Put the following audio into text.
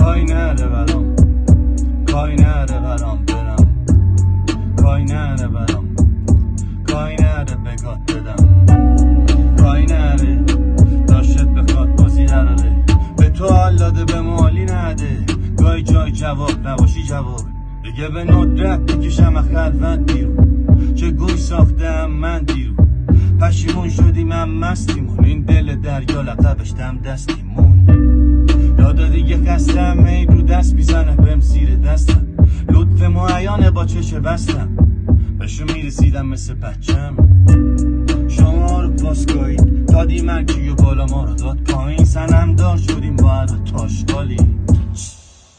کای نره برام، کای نره برام برم، کای نره برام، کای نره بگات بدم، کای نره داشت بخواد بازی نره، به تو حال داده به مالی نده، گای جای جواب نباشی جواب دیگه به ندرت بکشم خلوت بیرون، چه گوی ساختم من دیرون، پشیمون شدی من مستیمون، این دل دریا لقبش دم دستیمون، دادا دیگه خستم می رو دست میزنه بهم زیر دستم، لطف معیانه با چش بستم، بهشو میرسیدم مثل بچم، شما رو پاسگاهی دادی مرکی و بالا ما رو داد پایین، سنم دار شدیم با هر تاشقالی،